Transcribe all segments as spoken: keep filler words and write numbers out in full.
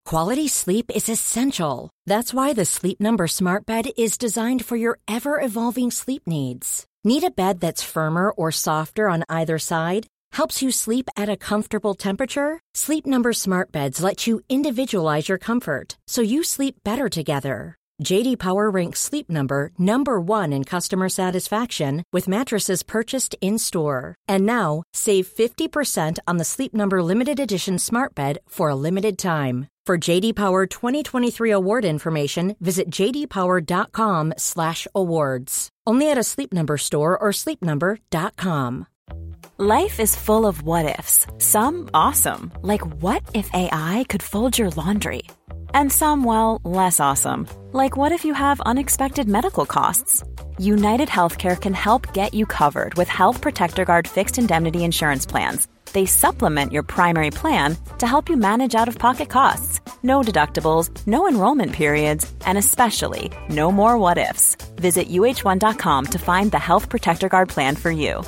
Quality sleep is essential. That's why the Sleep Number Smart Bed is designed for your ever-evolving sleep needs. Need a bed that's firmer or softer on either side? Helps you sleep at a comfortable temperature? Sleep Number Smart Beds let you individualize your comfort, so you sleep better together. J D Power ranks Sleep Number number one in customer satisfaction with mattresses purchased in-store. And now, save fifty percent on the Sleep Number Limited Edition Smart Bed for a limited time. For J D Power twenty twenty-three award information, visit j d power dot com slash awards. Only at a Sleep Number store or sleep number dot com. Life is full of what-ifs. Some awesome, like what if A I could fold your laundry? And some, well, less awesome, like what if you have unexpected medical costs? United Healthcare can help get you covered with Health Protector Guard fixed indemnity insurance plans. They supplement your primary plan to help you manage out-of-pocket costs. No deductibles, no enrollment periods, and especially no more what-ifs. Visit u h one dot com to find the Health Protector Guard plan for you.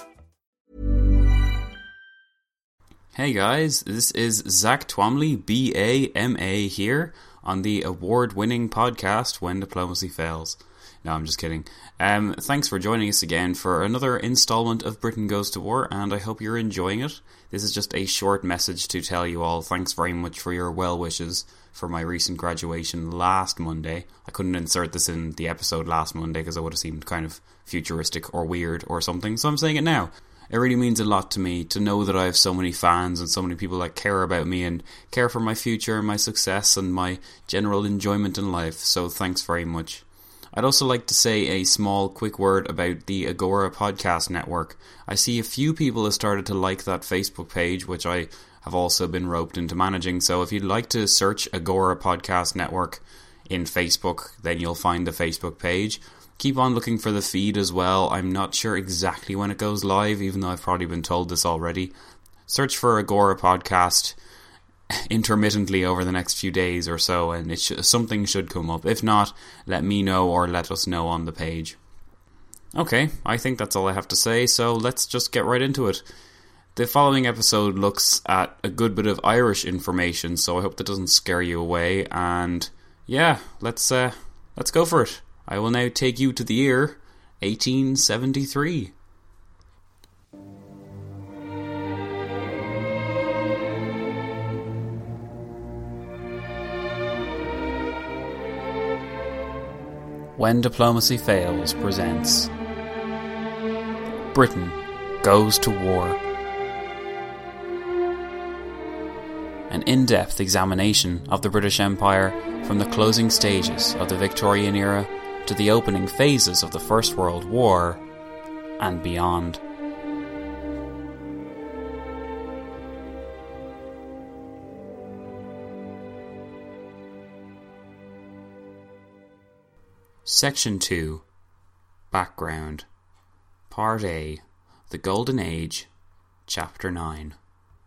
Hey guys, this is Zach Twomley, B A M A here on the award-winning podcast When Diplomacy Fails. No, I'm just kidding. Um, thanks for joining us again for another installment of Britain Goes to War, and I hope you're enjoying it. This is just a short message to tell you all thanks very much for your well wishes for my recent graduation last Monday. I couldn't insert this in the episode last Monday because it would have seemed kind of futuristic or weird or something, so I'm saying it now. It really means a lot to me to know that I have so many fans and so many people that care about me and care for my future and my success and my general enjoyment in life, so thanks very much. I'd also like to say a small quick word about the Agora Podcast Network. I see a few people have started to like that Facebook page, which I have also been roped into managing, so if you'd like to search Agora Podcast Network in Facebook, then you'll find the Facebook page. Keep on looking for the feed as well. I'm not sure exactly when it goes live, even though I've probably been told this already. Search for Agora Podcast intermittently over the next few days or so, and it sh- something should come up. If not, let me know or let us know on the page. Okay, I think that's all I have to say, so let's just get right into it. The following episode looks at a good bit of Irish information, so I hope that doesn't scare you away, and yeah, let's uh, let's go for it. I will now take you to the year eighteen seventy-three. When Diplomacy Fails presents Britain Goes to War. An in-depth examination of the British Empire from the closing stages of the Victorian era to the opening phases of the First World War and beyond. Section two. Background. Part A. The Golden Age. Chapter nine.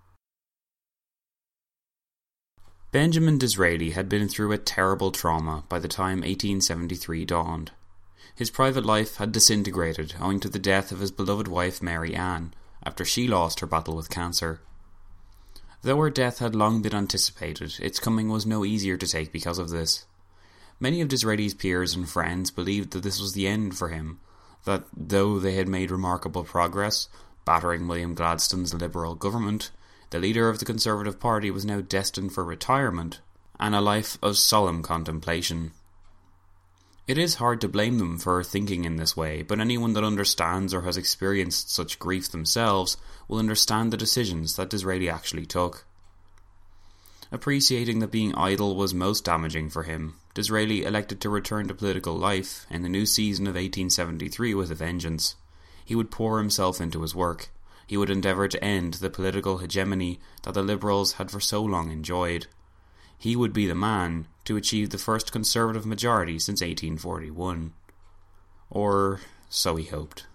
Benjamin Disraeli had been through a terrible trauma by the time eighteen seventy-three dawned. His private life had disintegrated owing to the death of his beloved wife Mary Ann after she lost her battle with cancer. Though her death had long been anticipated, its coming was no easier to take because of this. Many of Disraeli's peers and friends believed that this was the end for him, that though they had made remarkable progress, battering William Gladstone's Liberal government, the leader of the Conservative Party was now destined for retirement and a life of solemn contemplation. It is hard to blame them for thinking in this way, but anyone that understands or has experienced such grief themselves will understand the decisions that Disraeli actually took. Appreciating that being idle was most damaging for him, Disraeli elected to return to political life in the new season of eighteen seventy-three with a vengeance. He would pour himself into his work. He would endeavour to end the political hegemony that the Liberals had for so long enjoyed. He would be the man to achieve the first Conservative majority since eighteen forty-one. Or so he hoped.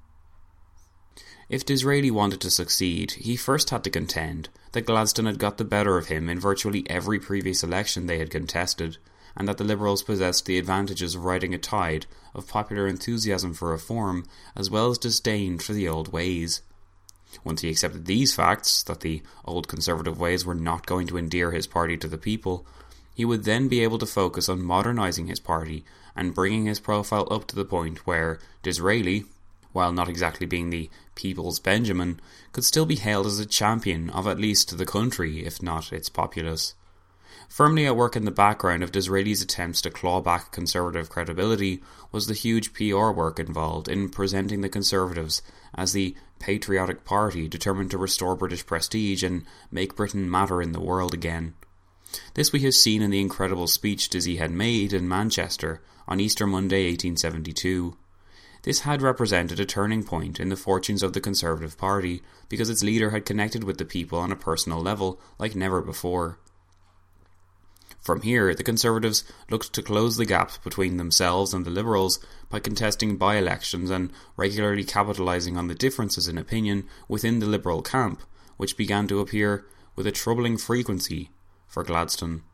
If Disraeli wanted to succeed, he first had to contend that Gladstone had got the better of him in virtually every previous election they had contested, and that the Liberals possessed the advantages of riding a tide of popular enthusiasm for reform as well as disdain for the old ways. Once he accepted these facts, that the old Conservative ways were not going to endear his party to the people, he would then be able to focus on modernising his party and bringing his profile up to the point where Disraeli, while not exactly being the people's Benjamin, could still be hailed as a champion of at least the country, if not its populace. Firmly at work in the background of Disraeli's attempts to claw back Conservative credibility was the huge P R work involved in presenting the Conservatives as the patriotic party determined to restore British prestige and make Britain matter in the world again. This we have seen in the incredible speech Dizzy had made in Manchester on Easter Monday eighteen seventy-two. This had represented a turning point in the fortunes of the Conservative Party because its leader had connected with the people on a personal level like never before. From here, the Conservatives looked to close the gap between themselves and the Liberals by contesting by-elections and regularly capitalising on the differences in opinion within the Liberal camp, which began to appear with a troubling frequency for Gladstone.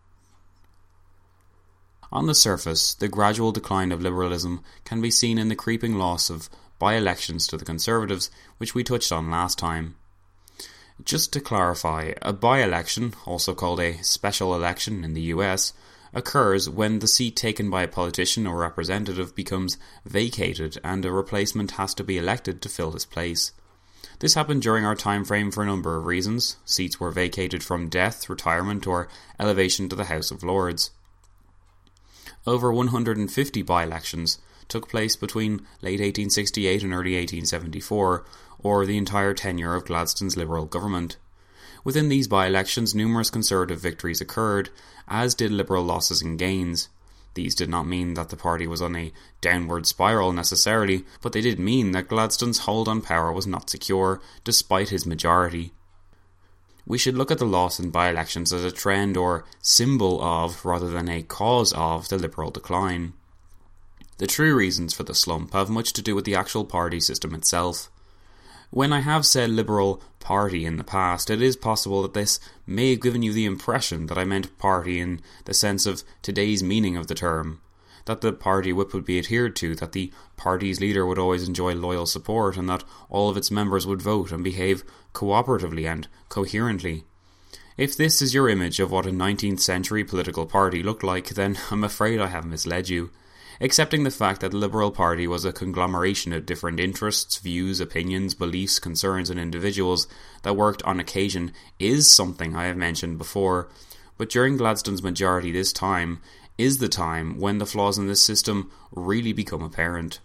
On the surface, the gradual decline of liberalism can be seen in the creeping loss of by-elections to the Conservatives, which we touched on last time. Just to clarify, a by-election, also called a special election in the U S, occurs when the seat taken by a politician or representative becomes vacated and a replacement has to be elected to fill his place. This happened during our time frame for a number of reasons. Seats were vacated from death, retirement, or elevation to the House of Lords. Over one hundred fifty by-elections took place between late eighteen sixty-eight and early eighteen seventy-four, or the entire tenure of Gladstone's Liberal government. Within these by-elections, numerous Conservative victories occurred, as did Liberal losses and gains. These did not mean that the party was on a downward spiral necessarily, but they did mean that Gladstone's hold on power was not secure, despite his majority. We should look at the loss in by-elections as a trend or symbol of, rather than a cause of, the Liberal decline. The true reasons for the slump have much to do with the actual party system itself. When I have said Liberal Party in the past, it is possible that this may have given you the impression that I meant party in the sense of today's meaning of the term, that the party whip would be adhered to, that the party's leader would always enjoy loyal support, and that all of its members would vote and behave cooperatively and coherently. If this is your image of what a nineteenth century political party looked like, then I'm afraid I have misled you. Accepting the fact that the Liberal Party was a conglomeration of different interests, views, opinions, beliefs, concerns and individuals that worked on occasion is something I have mentioned before, but during Gladstone's majority this time is the time when the flaws in this system really become apparent.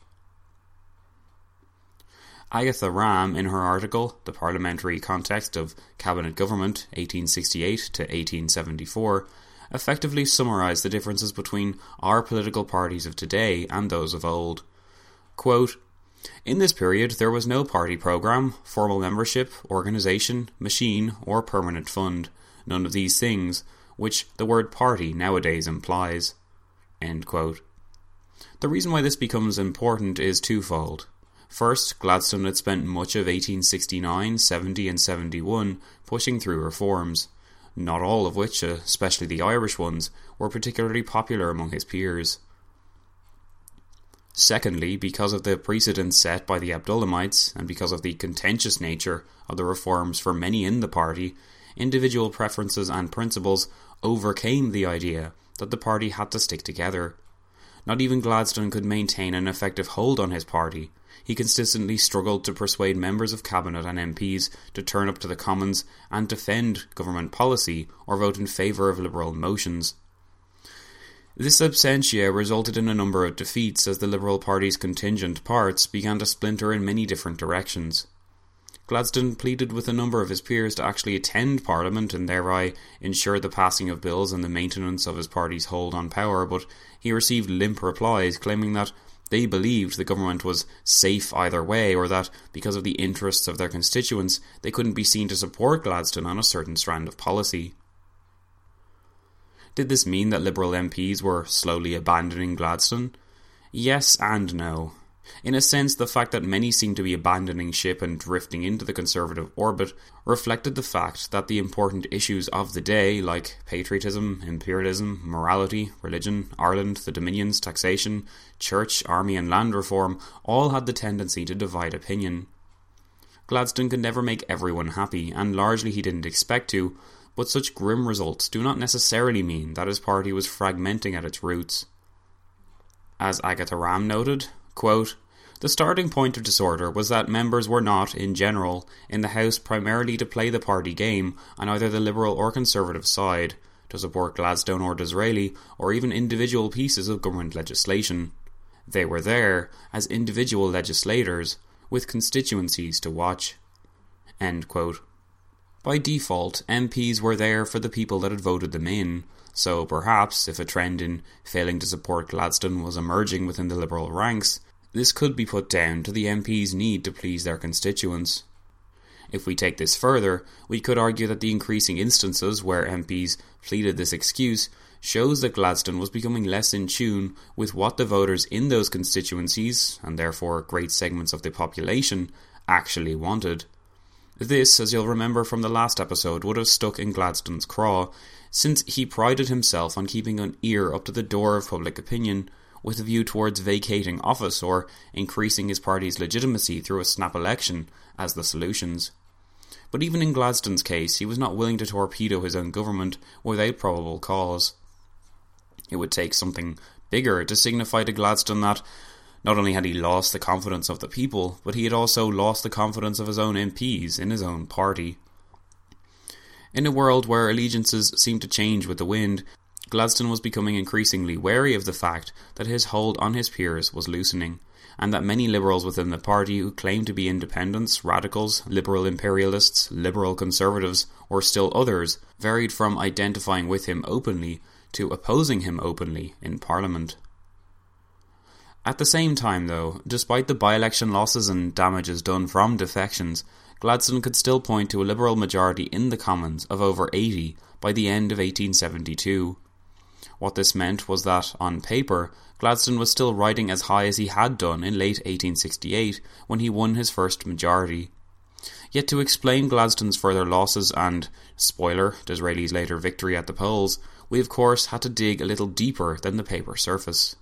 Agatha Ram, in her article, The Parliamentary Context of Cabinet Government, eighteen sixty-eight to eighteen seventy-four, effectively summarised the differences between our political parties of today and those of old. Quote, "In this period there was no party programme, formal membership, organisation, machine or permanent fund, none of these things, which the word party nowadays implies." End quote. The reason why this becomes important is twofold. First, Gladstone had spent much of eighteen sixty-nine, seventy and seventy-one pushing through reforms, not all of which, especially the Irish ones, were particularly popular among his peers. Secondly, because of the precedents set by the Abdullamites, and because of the contentious nature of the reforms for many in the party, individual preferences and principles overcame the idea that the party had to stick together. Not even Gladstone could maintain an effective hold on his party. He consistently struggled to persuade members of Cabinet and M Ps to turn up to the Commons and defend government policy or vote in favour of Liberal motions. This absentia resulted in a number of defeats as the Liberal Party's contingent parts began to splinter in many different directions. Gladstone pleaded with a number of his peers to actually attend Parliament and thereby ensure the passing of bills and the maintenance of his party's hold on power, but he received limp replies claiming that they believed the government was safe either way, or that, because of the interests of their constituents, they couldn't be seen to support Gladstone on a certain strand of policy. Did this mean that Liberal M Ps were slowly abandoning Gladstone? Yes and no. In a sense, the fact that many seemed to be abandoning ship and drifting into the Conservative orbit reflected the fact that the important issues of the day, like patriotism, imperialism, morality, religion, Ireland, the Dominions, taxation, church, army and land reform, all had the tendency to divide opinion. Gladstone could never make everyone happy, and largely he didn't expect to, but such grim results do not necessarily mean that his party was fragmenting at its roots. As Agatha Ram noted, quote, "The starting point of disorder was that members were not, in general, in the House primarily to play the party game on either the Liberal or Conservative side, to support Gladstone or Disraeli, or even individual pieces of government legislation. They were there as individual legislators, with constituencies to watch." End quote. By default, M Ps were there for the people that had voted them in, so perhaps if a trend in failing to support Gladstone was emerging within the Liberal ranks, this could be put down to the M Ps' need to please their constituents. If we take this further, we could argue that the increasing instances where M Ps pleaded this excuse shows that Gladstone was becoming less in tune with what the voters in those constituencies, and therefore great segments of the population, actually wanted. This, as you'll remember from the last episode, would have stuck in Gladstone's craw, since he prided himself on keeping an ear up to the door of public opinion, with a view towards vacating office or increasing his party's legitimacy through a snap election as the solutions. But even in Gladstone's case, he was not willing to torpedo his own government without probable cause. It would take something bigger to signify to Gladstone that not only had he lost the confidence of the people, but he had also lost the confidence of his own M Ps in his own party. In a world where allegiances seemed to change with the wind, Gladstone was becoming increasingly wary of the fact that his hold on his peers was loosening, and that many liberals within the party who claimed to be independents, radicals, liberal imperialists, liberal conservatives, or still others, varied from identifying with him openly to opposing him openly in Parliament. At the same time, though, despite the by-election losses and damages done from defections, Gladstone could still point to a Liberal majority in the Commons of over eighty by the end of eighteen seventy-two. What this meant was that, on paper, Gladstone was still riding as high as he had done in late eighteen sixty-eight when he won his first majority. Yet to explain Gladstone's further losses and, spoiler, Disraeli's later victory at the polls, we of course had to dig a little deeper than the paper surface.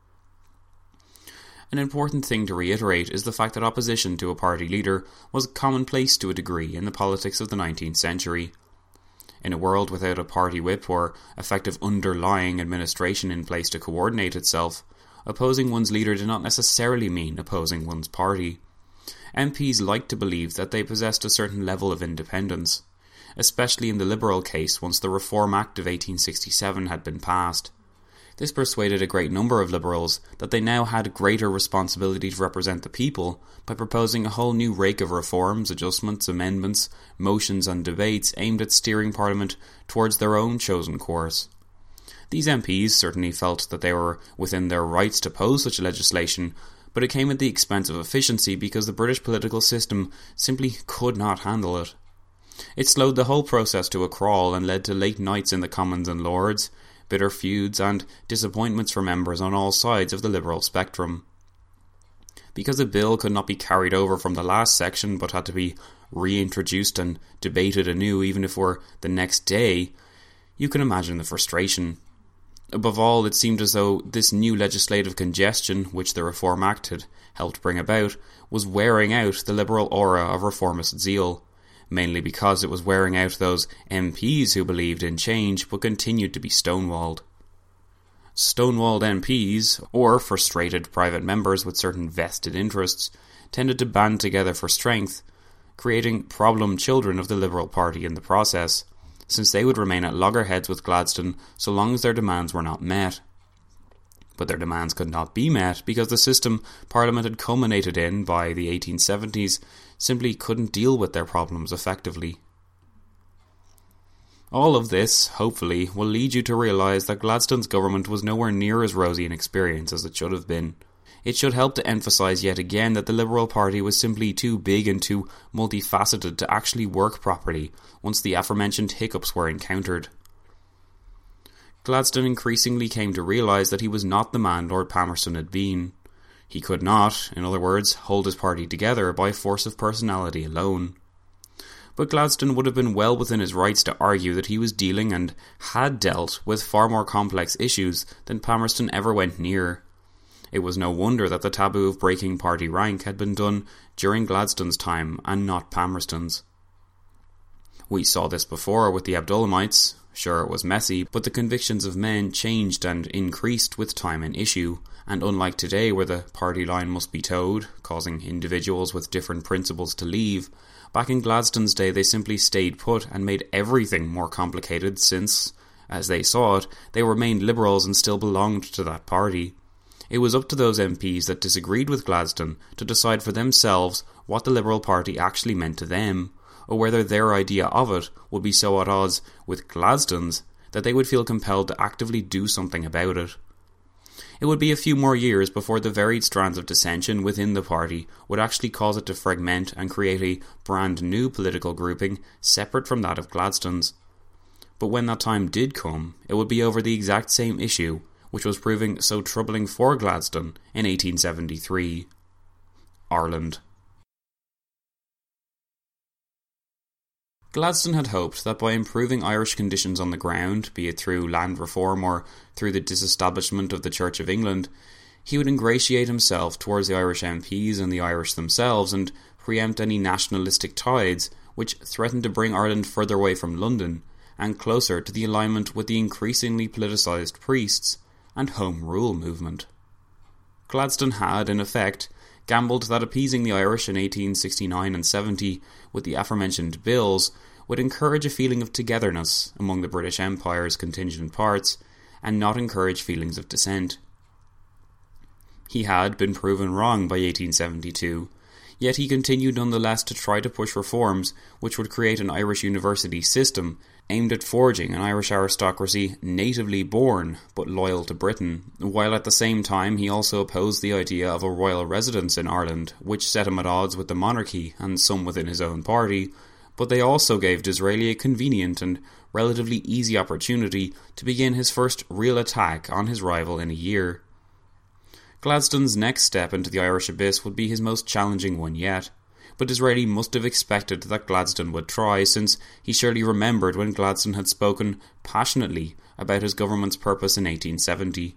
An important thing to reiterate is the fact that opposition to a party leader was commonplace to a degree in the politics of the nineteenth century. In a world without a party whip or effective underlying administration in place to coordinate itself, opposing one's leader did not necessarily mean opposing one's party. M Ps liked to believe that they possessed a certain level of independence, especially in the Liberal case once the Reform Act of eighteen sixty-seven had been passed. This persuaded a great number of Liberals that they now had greater responsibility to represent the people by proposing a whole new rake of reforms, adjustments, amendments, motions and debates aimed at steering Parliament towards their own chosen course. These M Ps certainly felt that they were within their rights to oppose such legislation, but it came at the expense of efficiency because the British political system simply could not handle it. It slowed the whole process to a crawl and led to late nights in the Commons and Lords, bitter feuds and disappointments for members on all sides of the Liberal spectrum. Because a bill could not be carried over from the last section but had to be reintroduced and debated anew even if it were the next day, you can imagine the frustration. Above all, it seemed as though this new legislative congestion, which the Reform Act had helped bring about, was wearing out the Liberal aura of reformist zeal, mainly because it was wearing out those M Ps who believed in change but continued to be stonewalled. Stonewalled M Ps, or frustrated private members with certain vested interests, tended to band together for strength, creating problem children of the Liberal Party in the process, since they would remain at loggerheads with Gladstone so long as their demands were not met. But their demands could not be met because the system Parliament had culminated in by the eighteen seventies simply couldn't deal with their problems effectively. All of this, hopefully, will lead you to realise that Gladstone's government was nowhere near as rosy an experience as it should have been. It should help to emphasise yet again that the Liberal Party was simply too big and too multifaceted to actually work properly once the aforementioned hiccups were encountered. Gladstone increasingly came to realise that he was not the man Lord Palmerston had been. He could not, in other words, hold his party together by force of personality alone. But Gladstone would have been well within his rights to argue that he was dealing and had dealt with far more complex issues than Palmerston ever went near. It was no wonder that the taboo of breaking party rank had been done during Gladstone's time and not Palmerston's. We saw this before with the Abdullamites. Sure, it was messy, but the convictions of men changed and increased with time and issue, and unlike today where the party line must be towed, causing individuals with different principles to leave, back in Gladstone's day they simply stayed put and made everything more complicated since, as they saw it, they remained liberals and still belonged to that party. It was up to those M Ps that disagreed with Gladstone to decide for themselves what the Liberal Party actually meant to them, or whether their idea of it would be so at odds with Gladstone's that they would feel compelled to actively do something about it. It would be a few more years before the varied strands of dissension within the party would actually cause it to fragment and create a brand new political grouping separate from that of Gladstone's. But when that time did come, it would be over the exact same issue, which was proving so troubling for Gladstone in eighteen seventy-three. Ireland. Gladstone had hoped that by improving Irish conditions on the ground, be it through land reform or through the disestablishment of the Church of England, he would ingratiate himself towards the Irish M Ps and the Irish themselves and preempt any nationalistic tides which threatened to bring Ireland further away from London and closer to the alignment with the increasingly politicised priests and Home Rule movement. Gladstone had, in effect, gambled that appeasing the Irish in eighteen sixty-nine and seventy with the aforementioned bills would encourage a feeling of togetherness among the British Empire's contingent parts and not encourage feelings of dissent. He had been proven wrong by eighteen seventy-two, yet he continued nonetheless to try to push reforms which would create an Irish university system aimed at forging an Irish aristocracy natively born but loyal to Britain, while at the same time he also opposed the idea of a royal residence in Ireland, which set him at odds with the monarchy and some within his own party, but they also gave Disraeli a convenient and relatively easy opportunity to begin his first real attack on his rival in a year. Gladstone's next step into the Irish abyss would be his most challenging one yet, but Disraeli must have expected that Gladstone would try, since he surely remembered when Gladstone had spoken passionately about his government's purpose in eighteen seventy.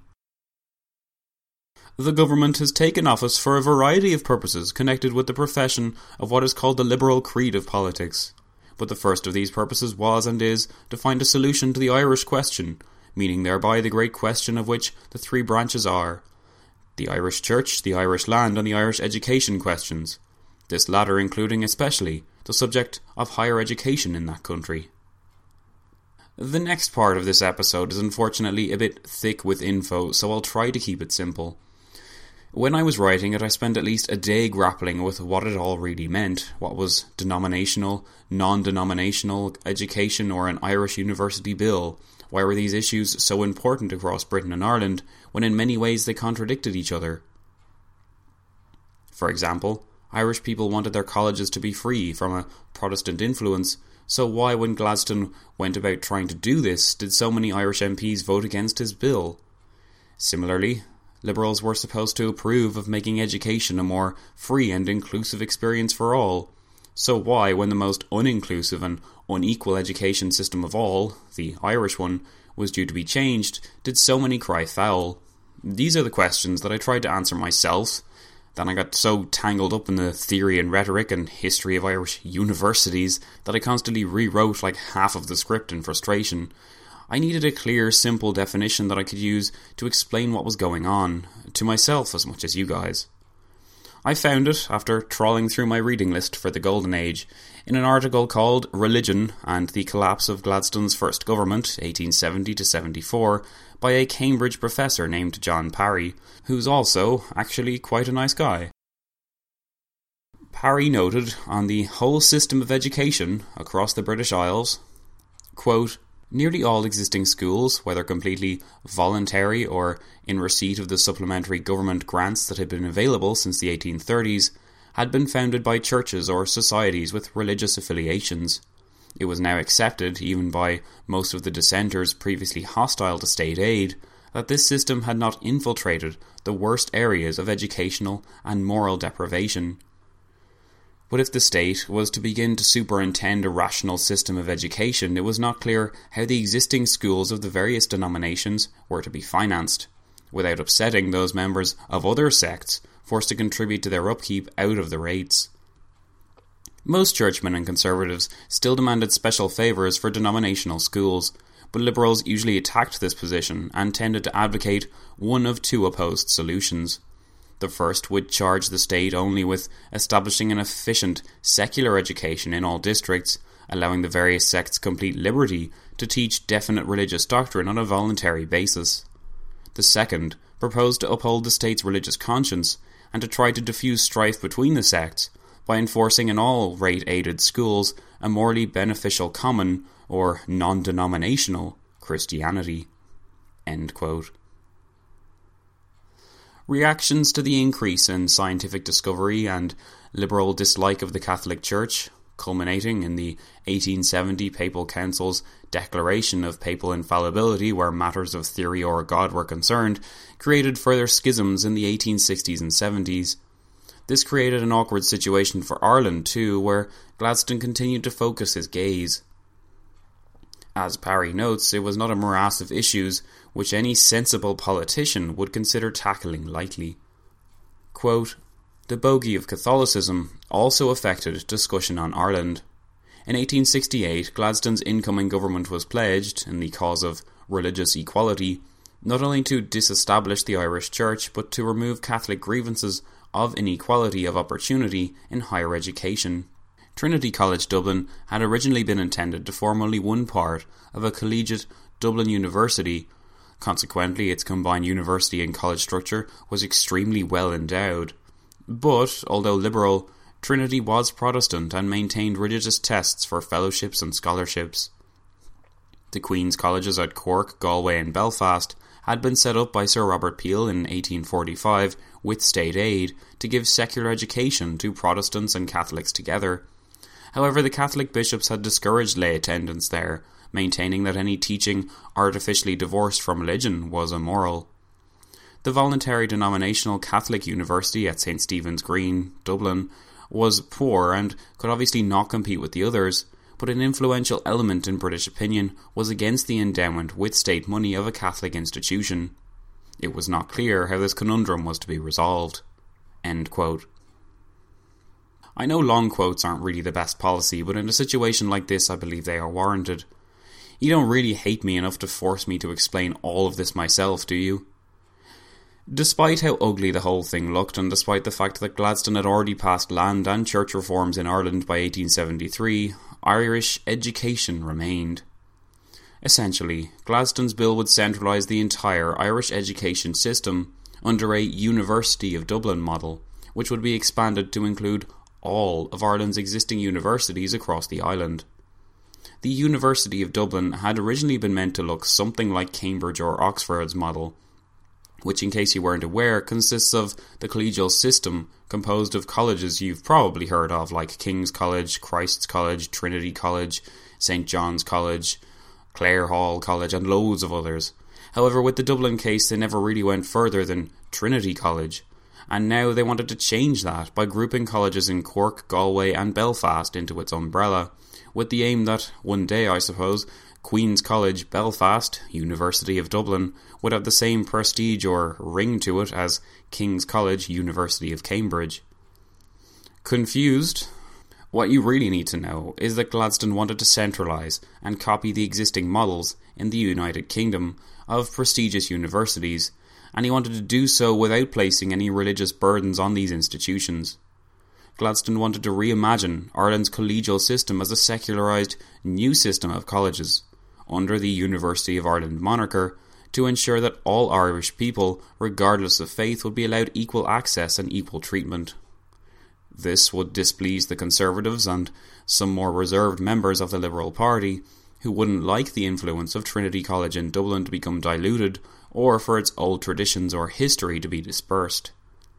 The government has taken office for a variety of purposes connected with the profession of what is called the liberal creed of politics, but the first of these purposes was and is to find a solution to the Irish question, meaning thereby the great question of which the three branches are: the Irish Church, the Irish land, and the Irish education questions, this latter including especially the subject of higher education in that country. The next part of this episode is unfortunately a bit thick with info, so I'll try to keep it simple. When I was writing it, I spent at least a day grappling with what it all really meant. What was denominational, non-denominational education or an Irish university bill? Why were these issues so important across Britain and Ireland when in many ways they contradicted each other? For example, Irish people wanted their colleges to be free from a Protestant influence, so why, when Gladstone went about trying to do this, did so many Irish M Ps vote against his bill? Similarly, Liberals were supposed to approve of making education a more free and inclusive experience for all. So why, when the most uninclusive and unequal education system of all, the Irish one, was due to be changed, did so many cry foul? These are the questions that I tried to answer myself. Then I got so tangled up in the theory and rhetoric and history of Irish universities that I constantly rewrote like half of the script in frustration. I needed a clear, simple definition that I could use to explain what was going on, to myself as much as you guys. I found it, after trawling through my reading list for the Golden Age, in an article called Religion and the Collapse of Gladstone's First Government, eighteen seventy to seventy-four, by a Cambridge professor named John Parry, who's also actually quite a nice guy. Parry noted on the whole system of education across the British Isles, quote, "Nearly all existing schools, whether completely voluntary or in receipt of the supplementary government grants that had been available since the eighteen thirties, had been founded by churches or societies with religious affiliations. It was now accepted, even by most of the dissenters previously hostile to state aid, that this system had not infiltrated the worst areas of educational and moral deprivation. But if the state was to begin to superintend a rational system of education, it was not clear how the existing schools of the various denominations were to be financed. without upsetting those members of other sects forced to contribute to their upkeep out of the rates. Most churchmen and conservatives still demanded special favours for denominational schools, but liberals usually attacked this position and tended to advocate one of two opposed solutions. The first would charge the state only with establishing an efficient secular education in all districts, allowing the various sects complete liberty to teach definite religious doctrine on a voluntary basis. The second proposed to uphold the state's religious conscience and to try to diffuse strife between the sects by enforcing in all rate-aided schools a morally beneficial common or non-denominational Christianity." End quote. Reactions to the increase in scientific discovery and liberal dislike of the Catholic Church, culminating in the eighteen seventy Papal Council's declaration of papal infallibility where matters of theory or God were concerned, created further schisms in the eighteen sixties and seventies. This created an awkward situation for Ireland too, where Gladstone continued to focus his gaze. As Parry notes, it was not a morass of issues which any sensible politician would consider tackling lightly. Quote, "The bogey of Catholicism also affected discussion on Ireland. In eighteen sixty-eight, Gladstone's incoming government was pledged, in the cause of religious equality, not only to disestablish the Irish Church, but to remove Catholic grievances of inequality of opportunity in higher education. Trinity College Dublin had originally been intended to form only one part of a collegiate Dublin University. Consequently, its combined university and college structure was extremely well endowed. But, although liberal, Trinity was Protestant and maintained religious tests for fellowships and scholarships. The Queen's Colleges at Cork, Galway and Belfast had been set up by Sir Robert Peel in eighteen forty-five with state aid to give secular education to Protestants and Catholics together. However, the Catholic bishops had discouraged lay attendance there, maintaining that any teaching artificially divorced from religion was immoral. The voluntary denominational Catholic University at Saint Stephen's Green, Dublin, was poor and could obviously not compete with the others, but an influential element in British opinion was against the endowment with state money of a Catholic institution. It was not clear how this conundrum was to be resolved." End quote. I know long quotes aren't really the best policy, but in a situation like this I believe they are warranted. You don't really hate me enough to force me to explain all of this myself, do you? Despite how ugly the whole thing looked, and despite the fact that Gladstone had already passed land and church reforms in Ireland by eighteen seventy-three, Irish education remained. Essentially, Gladstone's bill would centralise the entire Irish education system under a University of Dublin model, which would be expanded to include all of Ireland's existing universities across the island. The University of Dublin had originally been meant to look something like Cambridge or Oxford's model, which, in case you weren't aware, consists of the collegial system composed of colleges you've probably heard of, like King's College, Christ's College, Trinity College, Saint John's College, Clare Hall College, and loads of others. However, with the Dublin case, they never really went further than Trinity College, and now they wanted to change that by grouping colleges in Cork, Galway and Belfast into its umbrella, with the aim that, one day I suppose, Queen's College, Belfast, University of Dublin, would have the same prestige or ring to it as King's College, University of Cambridge. Confused? What you really need to know is that Gladstone wanted to centralise and copy the existing models in the United Kingdom of prestigious universities, and he wanted to do so without placing any religious burdens on these institutions. Gladstone wanted to reimagine Ireland's collegial system as a secularised new system of colleges, under the University of Ireland moniker, to ensure that all Irish people, regardless of faith, would be allowed equal access and equal treatment. This would displease the Conservatives and some more reserved members of the Liberal Party, who wouldn't like the influence of Trinity College in Dublin to become diluted, or for its old traditions or history to be dispersed.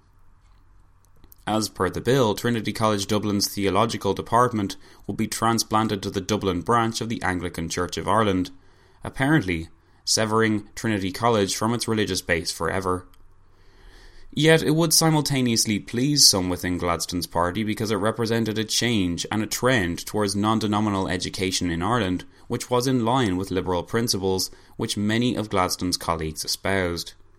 As per the bill, Trinity College Dublin's theological department would be transplanted to the Dublin branch of the Anglican Church of Ireland, apparently severing Trinity College from its religious base forever. Yet it would simultaneously please some within Gladstone's party because it represented a change and a trend towards non-denominational education in Ireland, which was in line with liberal principles which many of Gladstone's colleagues espoused.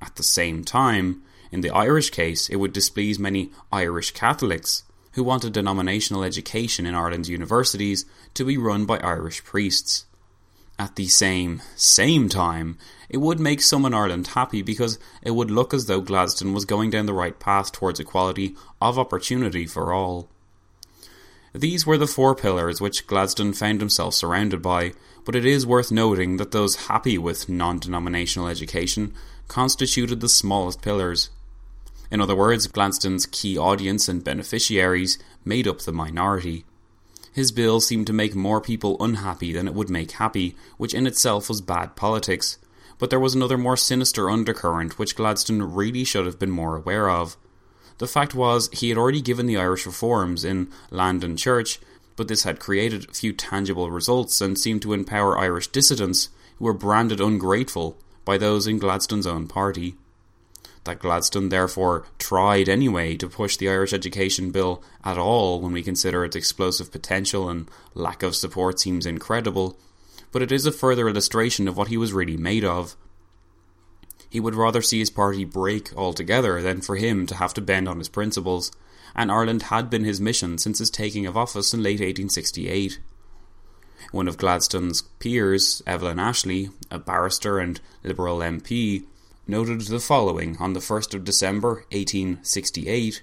At the same time, in the Irish case, it would displease many Irish Catholics who wanted denominational education in Ireland's universities to be run by Irish priests. At the same, same time, it would make some in Ireland happy because it would look as though Gladstone was going down the right path towards equality of opportunity for all. These were the four pillars which Gladstone found himself surrounded by, but it is worth noting that those happy with non-denominational education constituted the smallest pillars. In other words, Gladstone's key audience and beneficiaries made up the minority. His bill seemed to make more people unhappy than it would make happy, which in itself was bad politics. But there was another more sinister undercurrent which Gladstone really should have been more aware of. The fact was, he had already given the Irish reforms in land and church, but this had created few tangible results and seemed to empower Irish dissidents who were branded ungrateful by those in Gladstone's own party. That Gladstone therefore tried anyway to push the Irish Education Bill at all when we consider its explosive potential and lack of support seems incredible, but it is a further illustration of what he was really made of. He would rather see his party break altogether than for him to have to bend on his principles, and Ireland had been his mission since his taking of office in late eighteen sixty-eight. One of Gladstone's peers, Evelyn Ashley, a barrister and Liberal M P, noted the following on the first of December eighteen sixty-eight.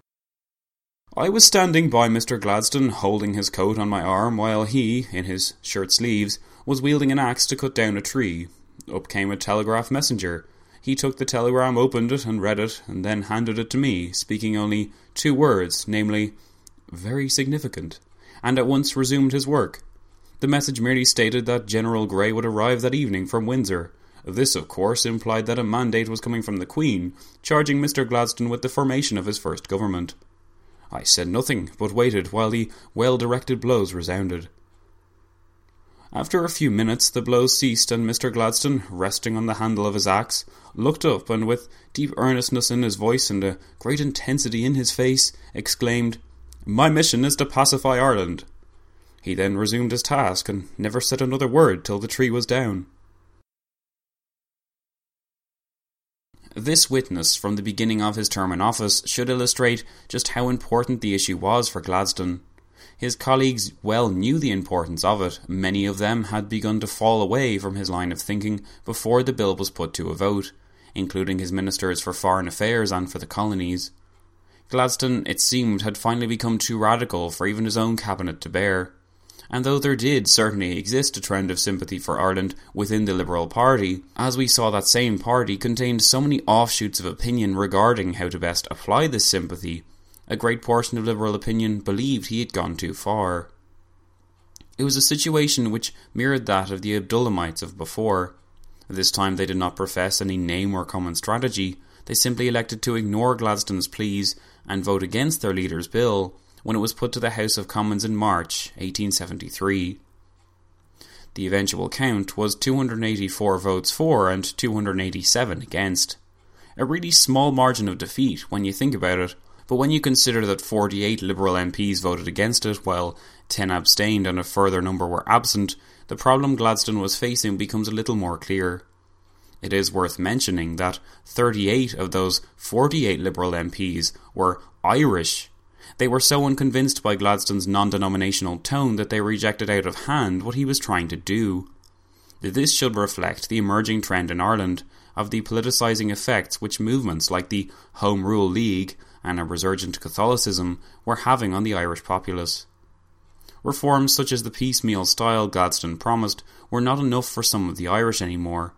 I was standing by Mister Gladstone holding his coat on my arm while he, in his shirt sleeves, was wielding an axe to cut down a tree. Up came a telegraph messenger. He took the telegram, opened it and read it, and then handed it to me, speaking only two words, namely, very significant, and at once resumed his work. The message merely stated that General Grey would arrive that evening from Windsor. This, of course, implied that a mandate was coming from the Queen, charging Mister Gladstone with the formation of his first government. I said nothing, but waited while the well-directed blows resounded. After a few minutes the blows ceased, and Mister Gladstone, resting on the handle of his axe, looked up and with deep earnestness in his voice and a great intensity in his face, exclaimed, "My mission is to pacify Ireland." He then resumed his task and never said another word till the tree was down. This witness from the beginning of his term in office should illustrate just how important the issue was for Gladstone. His colleagues well knew the importance of it. Many of them had begun to fall away from his line of thinking before the bill was put to a vote, including his ministers for foreign affairs and for the colonies. Gladstone, it seemed, had finally become too radical for even his own cabinet to bear. And though there did certainly exist a trend of sympathy for Ireland within the Liberal Party, as we saw that same party contained so many offshoots of opinion regarding how to best apply this sympathy, a great portion of Liberal opinion believed he had gone too far. It was a situation which mirrored that of the Abdullamites of before. This time they did not profess any name or common strategy. They simply elected to ignore Gladstone's pleas and vote against their leader's bill when it was put to the House of Commons in March eighteen seventy-three. The eventual count was two hundred eighty-four votes for and two hundred eighty-seven against. A really small margin of defeat when you think about it, but when you consider that forty-eight Liberal M Ps voted against it while ten abstained and a further number were absent, the problem Gladstone was facing becomes a little more clear. It is worth mentioning that thirty-eight of those forty-eight Liberal M Ps were Irish. They were so unconvinced by Gladstone's non-denominational tone that they rejected out of hand what he was trying to do. This should reflect the emerging trend in Ireland of the politicising effects which movements like the Home Rule League and a resurgent Catholicism were having on the Irish populace. Reforms such as the piecemeal style Gladstone promised were not enough for some of the Irish anymore.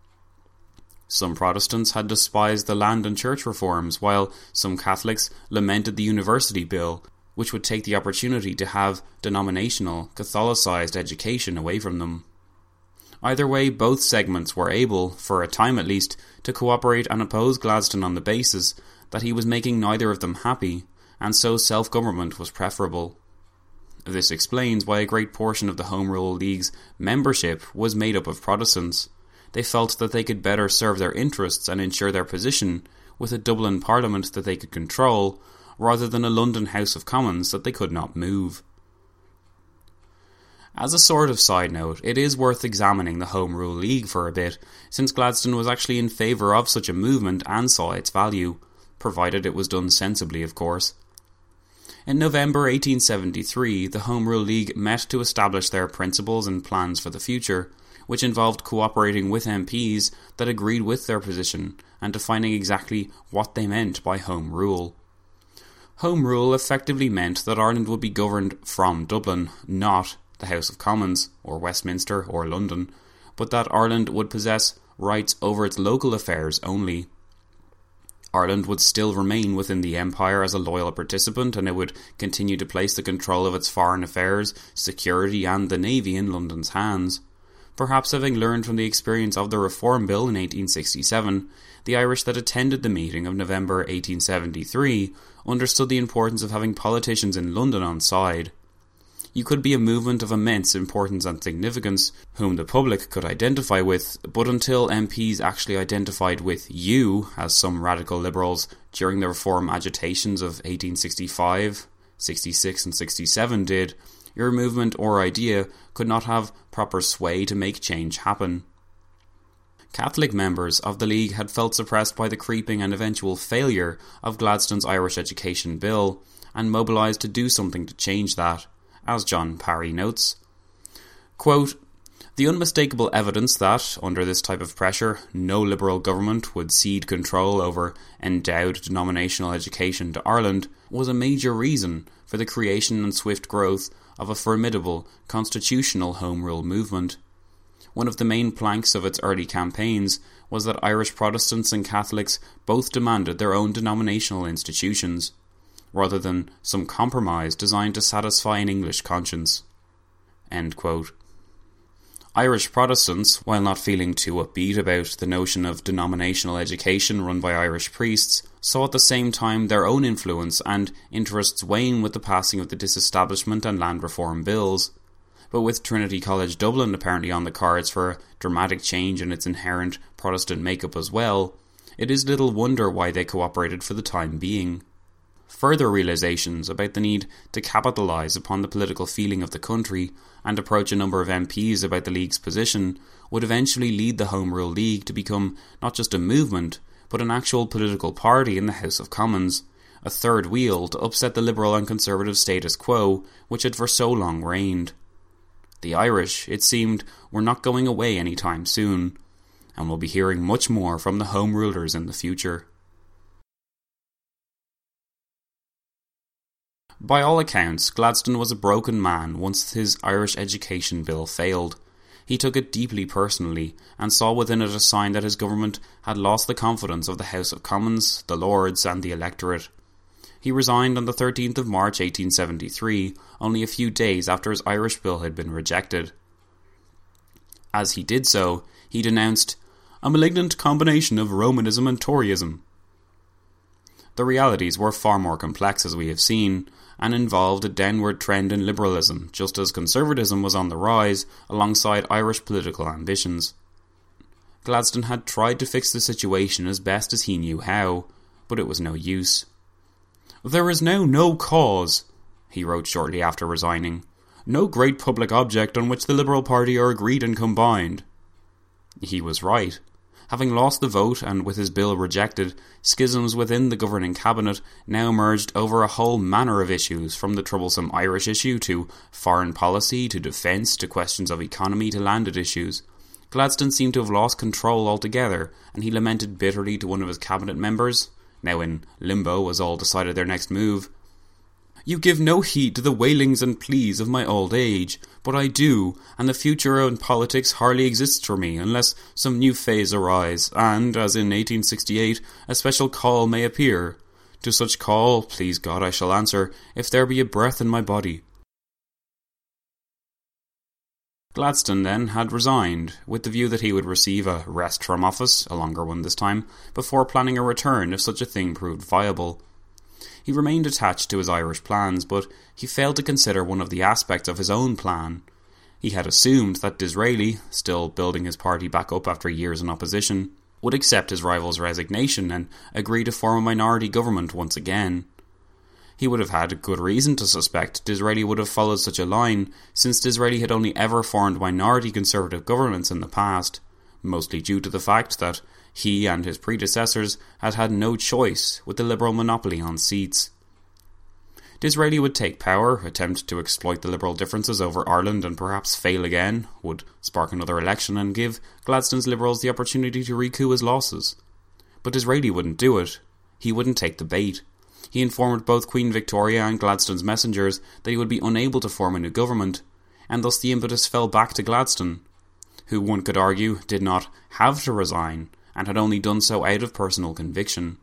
Some Protestants had despised the land and church reforms, while some Catholics lamented the University Bill, which would take the opportunity to have denominational, Catholicised education away from them. Either way, both segments were able, for a time at least, to cooperate and oppose Gladstone on the basis that he was making neither of them happy, and so self-government was preferable. This explains why a great portion of the Home Rule League's membership was made up of Protestants. They felt that they could better serve their interests and ensure their position with a Dublin Parliament that they could control, rather than a London House of Commons that they could not move. As a sort of side note, it is worth examining the Home Rule League for a bit, since Gladstone was actually in favour of such a movement and saw its value, provided it was done sensibly, of course. In November eighteen seventy-three, the Home Rule League met to establish their principles and plans for the future, which involved cooperating with M Ps that agreed with their position and defining exactly what they meant by Home Rule. Home Rule effectively meant that Ireland would be governed from Dublin, not the House of Commons, or Westminster, or London, but that Ireland would possess rights over its local affairs only. Ireland would still remain within the Empire as a loyal participant, and it would continue to place the control of its foreign affairs, security and the Navy in London's hands. Perhaps having learned from the experience of the Reform Bill in eighteen sixty-seven, the Irish that attended the meeting of November eighteen seventy-three understood the importance of having politicians in London on side. You could be a movement of immense importance and significance, whom the public could identify with, but until M Ps actually identified with you, as some radical liberals during the reform agitations of eighteen sixty-five, sixty-six and sixty-seven did, your movement or idea could not have proper sway to make change happen. Catholic members of the League had felt suppressed by the creeping and eventual failure of Gladstone's Irish Education Bill, and mobilised to do something to change that. As John Parry notes, quote, "The unmistakable evidence that, under this type of pressure, no Liberal government would cede control over endowed denominational education to Ireland was a major reason for the creation and swift growth of a formidable constitutional Home Rule movement. One of the main planks of its early campaigns was that Irish Protestants and Catholics both demanded their own denominational institutions, rather than some compromise designed to satisfy an English conscience." End quote. Irish Protestants, while not feeling too upbeat about the notion of denominational education run by Irish priests, saw at the same time their own influence and interests wane with the passing of the Disestablishment and Land Reform Bills. But with Trinity College Dublin apparently on the cards for a dramatic change in its inherent Protestant makeup as well, it is little wonder why they cooperated for the time being. Further realisations about the need to capitalise upon the political feeling of the country and approach a number of M Ps about the League's position would eventually lead the Home Rule League to become not just a movement, but an actual political party in the House of Commons, a third wheel to upset the liberal and conservative status quo which had for so long reigned. The Irish, it seemed, were not going away any time soon, and we'll be hearing much more from the Home Rulers in the future. By all accounts, Gladstone was a broken man once his Irish Education Bill failed. He took it deeply personally, and saw within it a sign that his government had lost the confidence of the House of Commons, the Lords and the electorate. He resigned on the thirteenth of March eighteen seventy-three, only a few days after his Irish Bill had been rejected. As he did so, he denounced a malignant combination of Romanism and Toryism. The realities were far more complex, as we have seen, and involved a downward trend in liberalism, just as conservatism was on the rise alongside Irish political ambitions. Gladstone had tried to fix the situation as best as he knew how, but it was no use. "There is now no cause," he wrote shortly after resigning, "no great public object on which the Liberal Party are agreed and combined." He was right. Having lost the vote and with his bill rejected, schisms within the governing cabinet now emerged over a whole manner of issues, from the troublesome Irish issue to foreign policy to defence to questions of economy to landed issues. Gladstone seemed to have lost control altogether, and he lamented bitterly to one of his cabinet members, now in limbo as all decided their next move, "You give no heed to the wailings and pleas of my old age, but I do, and the future in politics hardly exists for me unless some new phase arise, and, as in eighteen sixty-eight, a special call may appear. To such call, please God, I shall answer, if there be a breath in my body." Gladstone then had resigned, with the view that he would receive a rest from office, a longer one this time, before planning a return if such a thing proved viable. He remained attached to his Irish plans, but he failed to consider one of the aspects of his own plan. He had assumed that Disraeli, still building his party back up after years in opposition, would accept his rival's resignation and agree to form a minority government once again. He would have had good reason to suspect Disraeli would have followed such a line, since Disraeli had only ever formed minority Conservative governments in the past, mostly due to the fact that he and his predecessors had had no choice with the Liberal monopoly on seats. Disraeli would take power, attempt to exploit the Liberal differences over Ireland and perhaps fail again, would spark another election and give Gladstone's Liberals the opportunity to recoup his losses. But Disraeli wouldn't do it. He wouldn't take the bait. He informed both Queen Victoria and Gladstone's messengers that he would be unable to form a new government, and thus the impetus fell back to Gladstone, who one could argue did not have to resign and had only done so out of personal conviction.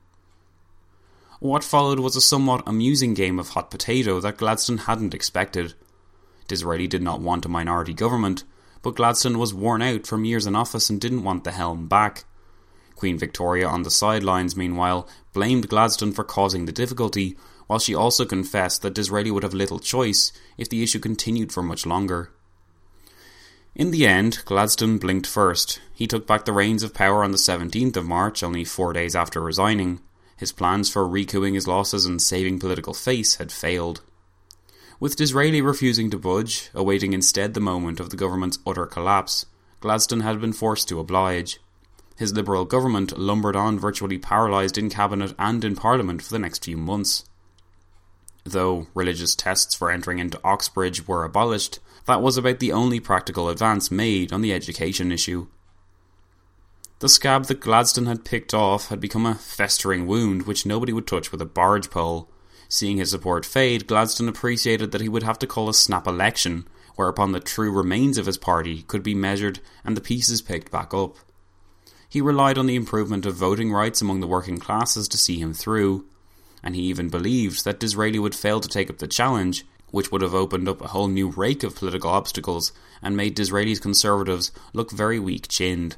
What followed was a somewhat amusing game of hot potato that Gladstone hadn't expected. Disraeli did not want a minority government, but Gladstone was worn out from years in office and didn't want the helm back. Queen Victoria on the sidelines, meanwhile, blamed Gladstone for causing the difficulty, while she also confessed that Disraeli would have little choice if the issue continued for much longer. In the end, Gladstone blinked first. He took back the reins of power on the seventeenth of March, only four days after resigning. His plans for recouping his losses and saving political face had failed. With Disraeli refusing to budge, awaiting instead the moment of the government's utter collapse, Gladstone had been forced to oblige. His Liberal government lumbered on virtually paralysed in Cabinet and in Parliament for the next few months. Though religious tests for entering into Oxbridge were abolished, that was about the only practical advance made on the education issue. The scab that Gladstone had picked off had become a festering wound which nobody would touch with a barge pole. Seeing his support fade, Gladstone appreciated that he would have to call a snap election, whereupon the true remains of his party could be measured and the pieces picked back up. He relied on the improvement of voting rights among the working classes to see him through, and he even believed that Disraeli would fail to take up the challenge, which would have opened up a whole new rake of political obstacles and made Disraeli's Conservatives look very weak-chinned.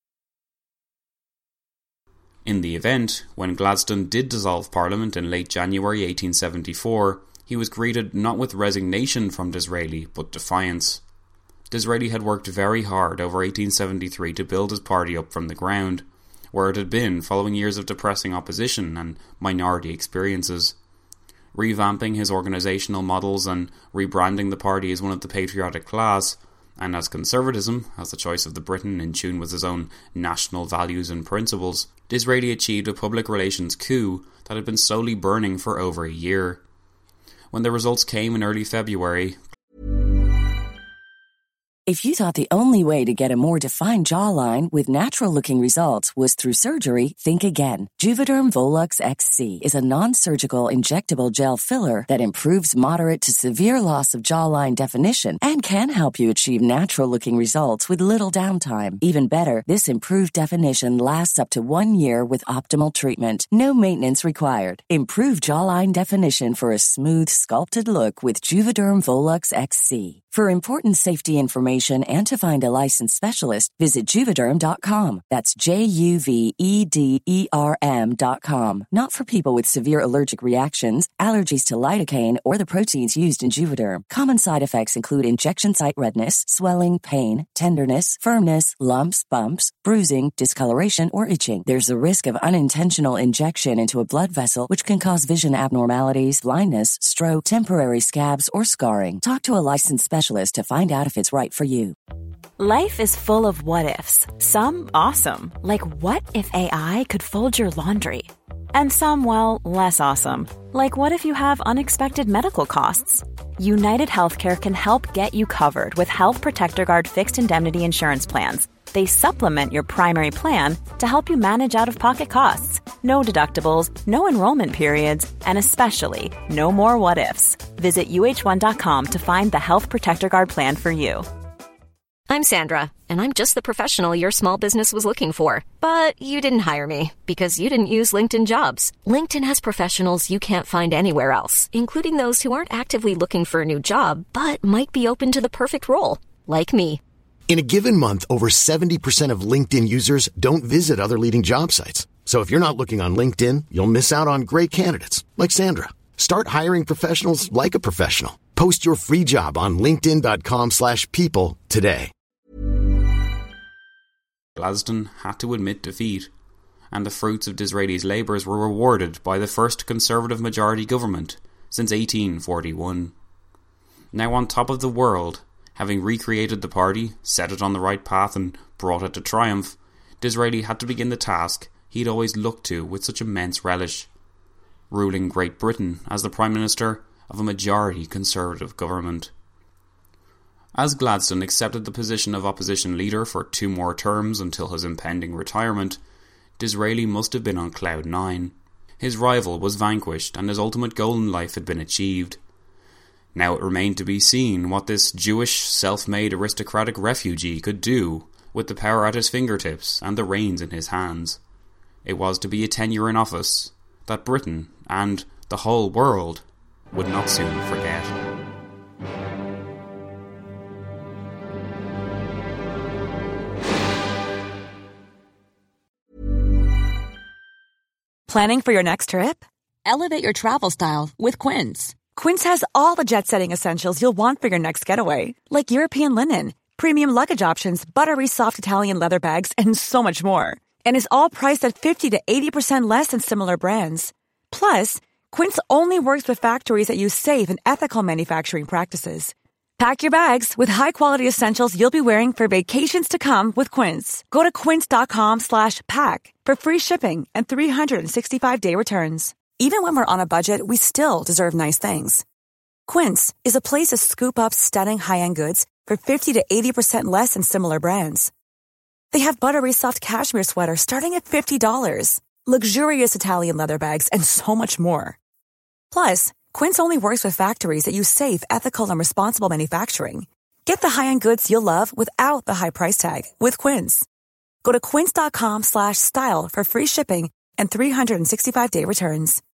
In the event, when Gladstone did dissolve Parliament in late January eighteen seventy-four, he was greeted not with resignation from Disraeli, but defiance. Disraeli had worked very hard over eighteen seventy-three to build his party up from the ground, where it had been following years of depressing opposition and minority experiences. Revamping his organisational models and rebranding the party as one of the patriotic class, and as conservatism, as the choice of the Briton in tune with his own national values and principles, Disraeli achieved a public relations coup that had been slowly burning for over a year. When the results came in early February... If you thought the only way to get a more defined jawline with natural-looking results was through surgery, think again. Juvederm Volux X C is a non-surgical injectable gel filler that improves moderate to severe loss of jawline definition and can help you achieve natural-looking results with little downtime. Even better, this improved definition lasts up to one year with optimal treatment. No maintenance required. Improve jawline definition for a smooth, sculpted look with Juvederm Volux X C. For important safety information and to find a licensed specialist, visit Juvederm dot com. That's J U V E D E R M dot com. Not for people with severe allergic reactions, allergies to lidocaine, or the proteins used in Juvederm. Common side effects include injection site redness, swelling, pain, tenderness, firmness, lumps, bumps, bruising, discoloration, or itching. There's a risk of unintentional injection into a blood vessel, which can cause vision abnormalities, blindness, stroke, temporary scabs, or scarring. Talk to a licensed specialist to find out if it's right for you. Life is full of what-ifs. Some awesome, like what if A I could fold your laundry? And some, well, less awesome, like what if you have unexpected medical costs? United Healthcare can help get you covered with Health Protector Guard fixed indemnity insurance plans. They supplement your primary plan to help you manage out-of-pocket costs. No deductibles, no enrollment periods, and especially no more what-ifs. Visit U H one dot com to find the Health Protector Guard plan for you. I'm Sandra, and I'm just the professional your small business was looking for. But you didn't hire me because you didn't use LinkedIn Jobs. LinkedIn has professionals you can't find anywhere else, including those who aren't actively looking for a new job, but might be open to the perfect role, like me. In a given month, over seventy percent of LinkedIn users don't visit other leading job sites. So if you're not looking on LinkedIn, you'll miss out on great candidates like Sandra. Start hiring professionals like a professional. Post your free job on linkedin dot com slash people today. Gladstone had to admit defeat, and the fruits of Disraeli's labours were rewarded by the first Conservative majority government since eighteen forty-one. Now on top of the world, having recreated the party, set it on the right path and brought it to triumph, Disraeli had to begin the task he'd always looked to with such immense relish: ruling Great Britain as the Prime Minister of a majority Conservative government. As Gladstone accepted the position of opposition leader for two more terms until his impending retirement, Disraeli must have been on cloud nine. His rival was vanquished and his ultimate goal in life had been achieved. Now it remained to be seen what this Jewish, self-made aristocratic refugee could do with the power at his fingertips and the reins in his hands. It was to be a tenure in office that Britain and the whole world would not soon forget. Planning for your next trip? Elevate your travel style with Quince. Quince has all the jet-setting essentials you'll want for your next getaway, like European linen, premium luggage options, buttery soft Italian leather bags, and so much more. And is all priced at fifty to eighty percent less than similar brands. Plus, Quince only works with factories that use safe and ethical manufacturing practices. Pack your bags with high-quality essentials you'll be wearing for vacations to come with Quince. Go to quince.com slash pack for free shipping and three sixty-five day returns. Even when we're on a budget, we still deserve nice things. Quince is a place to scoop up stunning high-end goods for fifty to eighty percent less than similar brands. They have buttery soft cashmere sweaters starting at fifty dollars, luxurious Italian leather bags, and so much more. Plus, Quince only works with factories that use safe, ethical, and responsible manufacturing. Get the high-end goods you'll love without the high price tag with Quince. Go to quince.com slash style for free shipping and three sixty-five day returns.